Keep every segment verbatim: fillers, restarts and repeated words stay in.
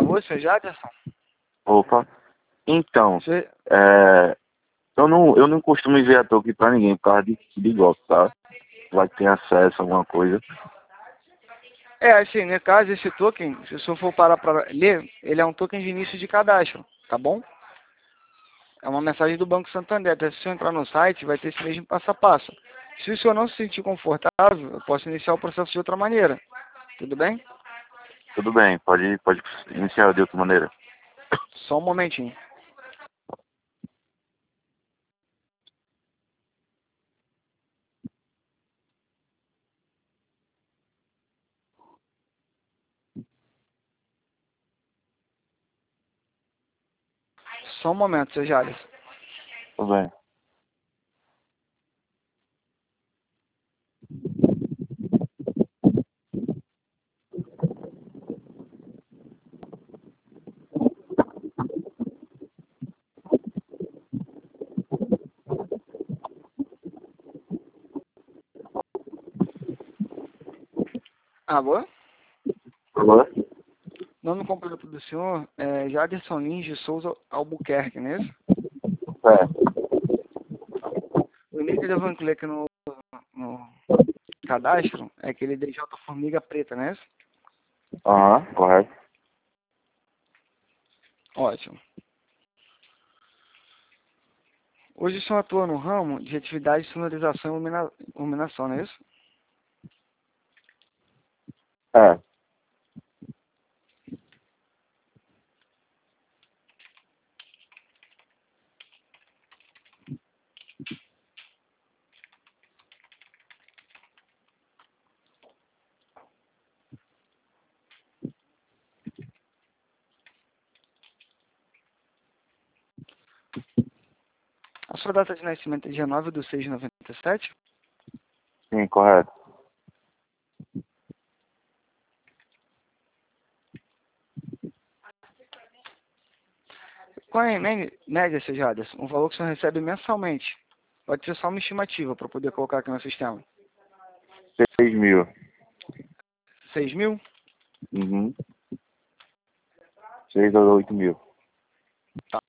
Alô, senhor Jaderson? Opa. Então, Você... é, eu, não, eu não costumo enviar token pra ninguém por causa de, de golpe, tá? Vai ter acesso a alguma coisa. É, assim, no caso, esse token, se o senhor for parar para ler, ele é um token de início de cadastro, tá bom? É uma mensagem do Banco Santander. Até se o senhor entrar no site, vai ter esse mesmo passo a passo. Se o senhor não se sentir confortável, eu posso iniciar o processo de outra maneira. Tudo bem? Tudo bem, pode, pode iniciar de outra maneira. Só um momentinho. Só um momento, seu Jales. Tudo bem. Alô? Alô? Nome completo do senhor é Jaderson Lins de Souza Albuquerque, não é isso? É. O e-mail que eu devo incluir aqui no, no cadastro é aquele D J Formiga Preta, não é isso? Aham, correto. Ótimo. Hoje o senhor atua no ramo de atividade de sonorização e ilumina- iluminação, não é isso? É. A sua data de nascimento é dia nove de seis de noventa e sete? Sim, correto. Qual é a mé- média, seu Jaderson? Um valor que o senhor recebe mensalmente. Pode ser só uma estimativa para poder colocar aqui no sistema. Seis mil. Seis mil? Uhum. Seis ou oito mil. Tá.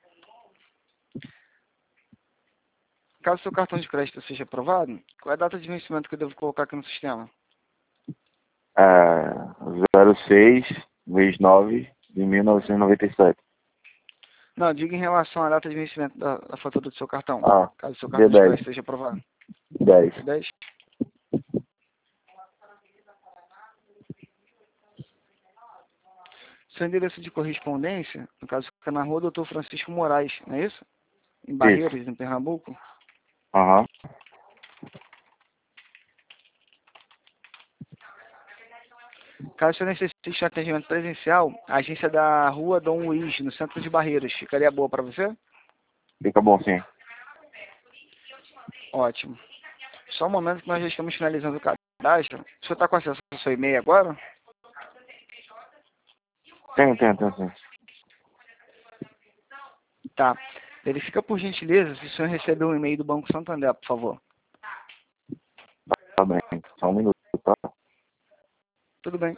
Caso seu cartão de crédito seja aprovado, qual é a data de vencimento que eu devo colocar aqui no sistema? É, zero seis, mês nove de mil novecentos e noventa e sete. Não, diga em relação à data de vencimento da, da fatura do seu cartão. Ah, Caso seu dia cartão de dez. crédito seja aprovado. dez. dez. Seu endereço de correspondência, no caso, fica na rua doutor Francisco Moraes, não é isso? Em Isso. Barreiros, em Pernambuco. Aham. Caso você necessite de atendimento presencial, a agência da rua Dom Luiz, no centro de Barreiros, ficaria boa para você? Fica bom, sim. Ótimo. Só um momento que nós já estamos finalizando o cadastro. O senhor está com acesso ao seu e-mail agora? Tem, tem, tem, tem. Tá. Verifica por gentileza se o senhor recebeu um e-mail do Banco Santander, por favor. Tá bem. Só um minuto, tá? Tudo bem.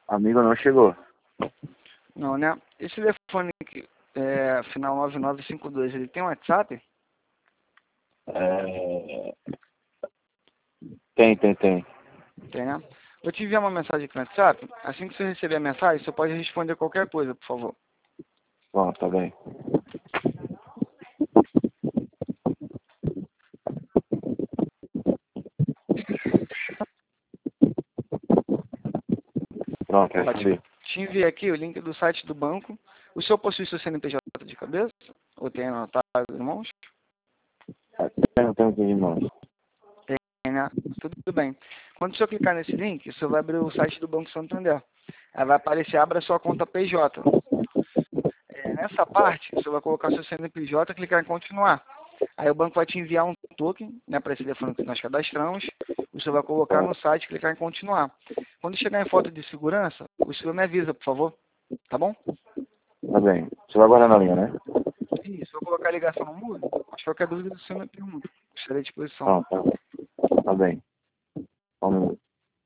Amigo não chegou. Não, né? Esse telefone aqui, é, final nove nove cinco dois, ele tem WhatsApp? É... Tem, tem, tem. Tem, né? Vou te enviar uma mensagem aqui no WhatsApp. Assim que você receber a mensagem, você pode responder qualquer coisa, por favor. Bom, tá bem. Pronto, Ótimo. recebi. Te enviei aqui o link do site do banco. O senhor possui seu C N P J de cabeça? Ou tem anotado em mãos? Tenho, tenho aqui em mãos. Tem, né? Tudo bem. Quando o senhor clicar nesse link, o senhor vai abrir o site do Banco Santander. Aí vai aparecer, abra sua conta P J. É, nessa parte, o senhor vai colocar seu C N P J e clicar em continuar. Aí o banco vai te enviar um token, né, para esse telefone que nós cadastramos. O senhor vai colocar no site e clicar em continuar. Quando chegar em foto de segurança, o senhor me avisa, por favor. Tá bom? Tá bem. Você vai guardar na linha, né? Isso, vou colocar a ligação no mudo. Mas qualquer dúvida, o senhor me pergunta. Estarei à disposição. Pronto, tá bem. Tá bem. Um minuto.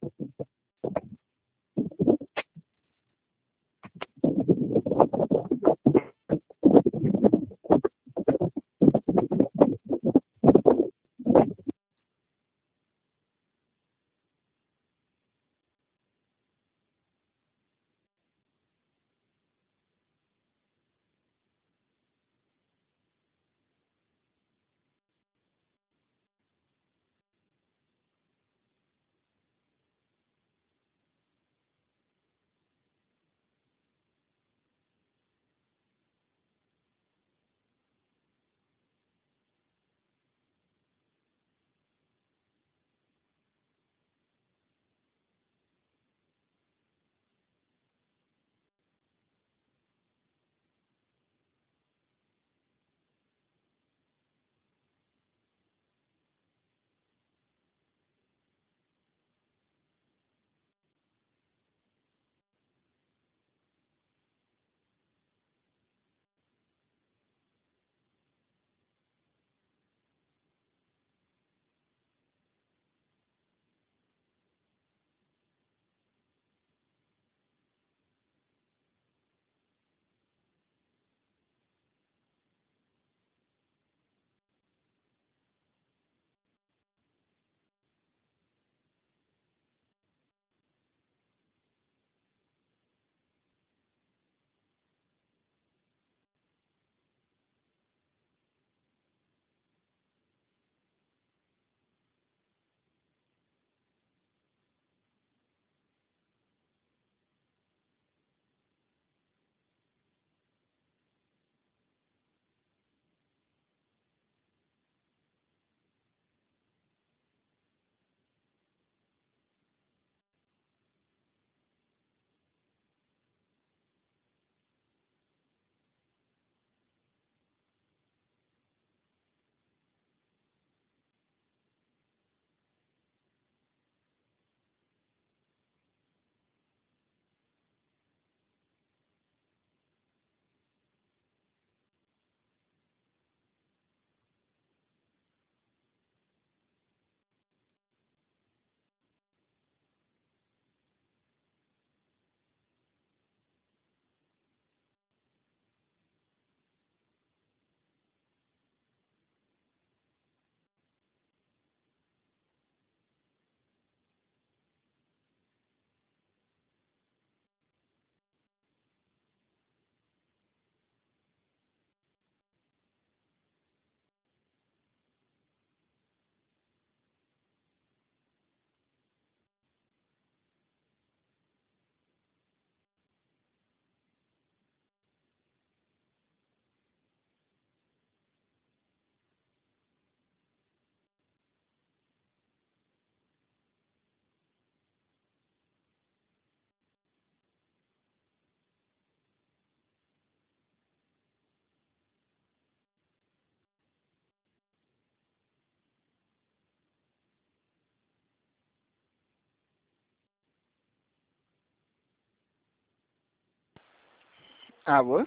Alô?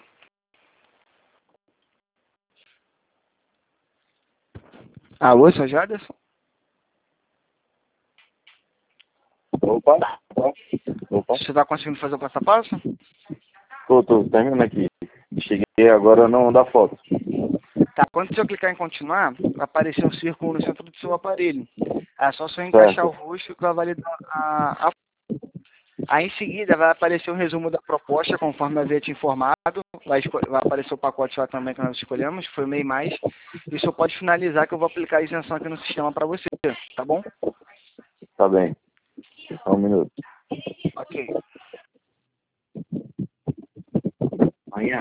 Alô, senhor Jaderson? Opa. Opa. Você está conseguindo fazer o passo a passo? Tô, tô terminando aqui. Cheguei agora não dá foto. Tá, quando você clicar em continuar, vai aparecer um círculo no centro do seu aparelho. É só você encaixar o Certo. rosto que vai validar a, a... Aí em seguida vai aparecer um resumo da proposta, conforme havia te informado. Vai, esco... vai aparecer o pacote lá também que nós escolhemos, que foi o MEI mais. E só pode finalizar que eu vou aplicar a isenção aqui no sistema para você, tá bom? Tá bem. Só um minuto. Ok. Amanhã.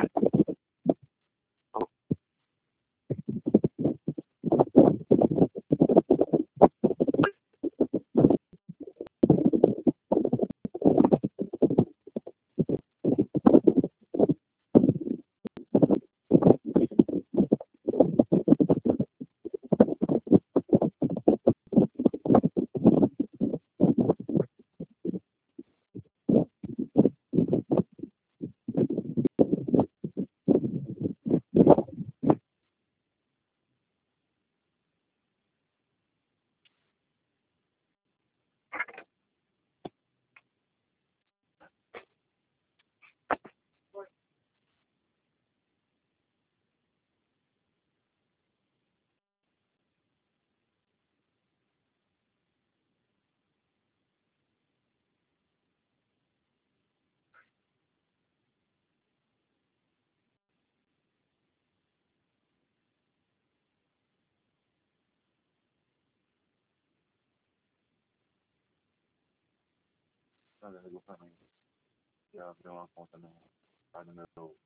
Já abriu uma conta no, tá no meu.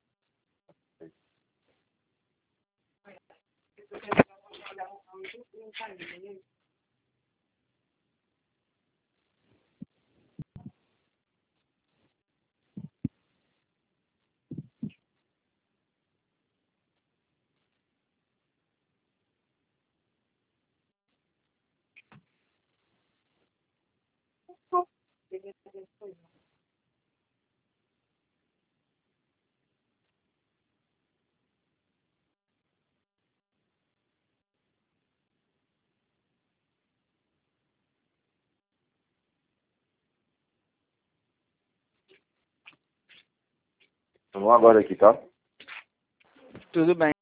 Vamos agora aqui, tá? Tudo bem.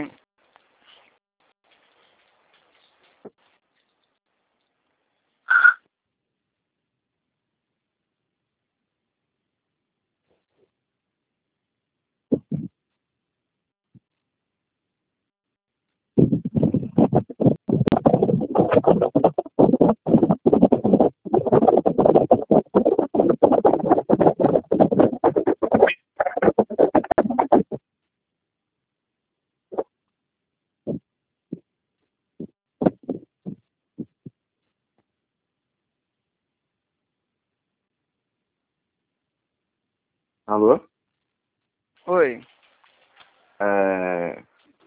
Alô? Oi. É...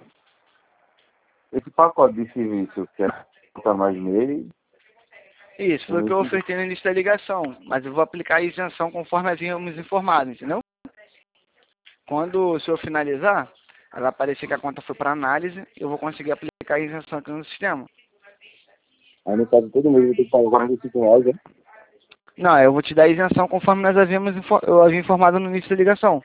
Esse pacote de serviço que é para mais nele, Isso, eu foi o não que eu entendi. ofertei no início da ligação. Mas eu vou aplicar a isenção conforme havíamos informado, entendeu? Quando o senhor finalizar, vai aparecer que a conta foi para análise e eu vou conseguir aplicar a isenção aqui no sistema. Aí no caso todo mês eu tenho que pagar quarenta e cinco reais, né? Não, eu vou te dar a isenção conforme nós havíamos info- eu havia informado no início da ligação.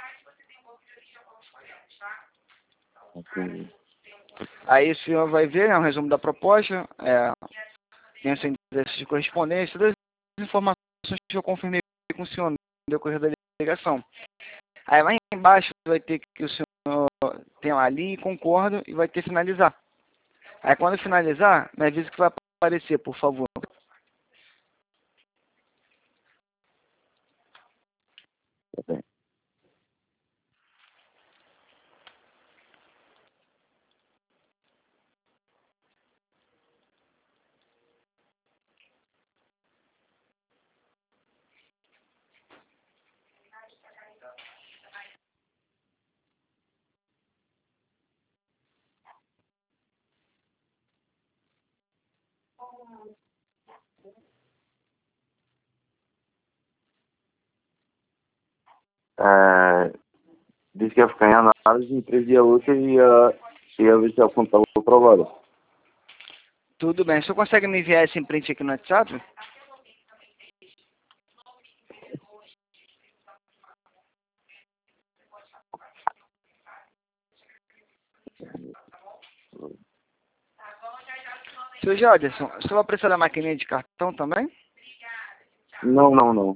Entendi. Aí o senhor vai ver, né, um resumo da proposta, é, tem o seu endereço de correspondência, todas as informações que eu confirmei com o senhor no decorrer da ligação. Aí lá embaixo vai ter que o senhor tem lá ali, concordo, e vai ter finalizar. Aí quando finalizar, me avisa que vai aparecer, por favor. Tá bem. É... Disse que ia ficar em análise em três dias úteis e ia, ia ver se a conta estava aprovada. Tudo bem. O senhor consegue me enviar esse print aqui no WhatsApp? Seu Jaderson, você vai precisar da maquininha de cartão também? Não, não, não.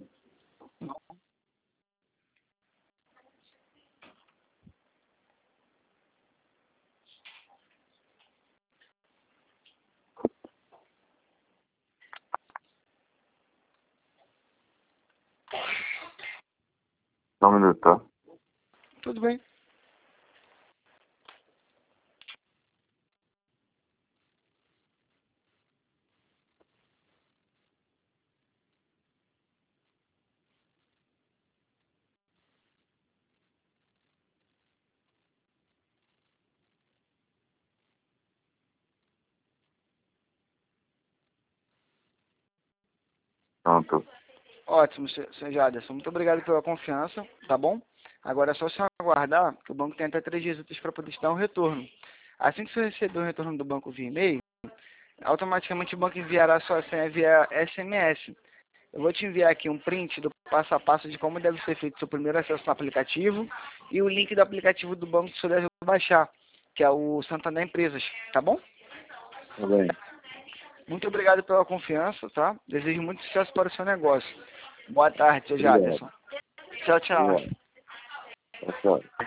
Só um minuto, tá? Tudo bem. Pronto. Ótimo, seu seu Jaderson. Muito obrigado pela confiança, tá bom? Agora é só você aguardar, que o banco tem até três dias úteis para poder te dar um retorno. Assim que você receber o retorno do banco via e-mail, automaticamente o banco enviará a sua senha via S M S. Eu vou te enviar aqui um print do passo a passo de como deve ser feito o seu primeiro acesso no aplicativo e o link do aplicativo do banco que você deve baixar, que é o Santander Empresas, tá bom? Tá bem. Muito obrigado pela confiança, tá? Desejo muito sucesso para o seu negócio. Boa tarde, seu Obrigado. Jaderson. Tchau, tchau. Obrigado. Tchau, tchau.